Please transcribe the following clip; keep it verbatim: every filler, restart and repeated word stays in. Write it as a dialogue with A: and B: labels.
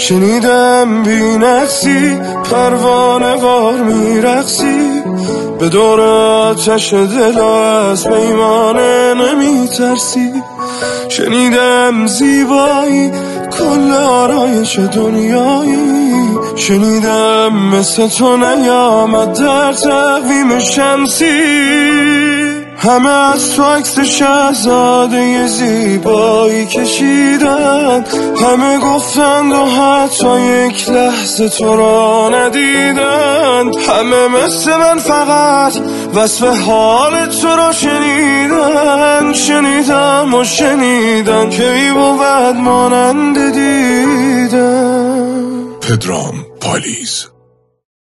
A: شنیدم بی نقصی پروانه وار میرقصی، به دور آتش دل از پیمانه نمی ترسی. شنیدم زیبایی کل آرایش دنیایی، شنیدم مثل تو نیامد در تقویم شمسی. همه از تو عکس شهزاده زیبایی کشیدن، همه گفتند و حتی یک لحظه تو را ندیدند. همه مثل من فقط وصف حال تو را شنیدن، شنیدم و شنیدن که بی بود مانند دیدن.
B: پدرام پالیز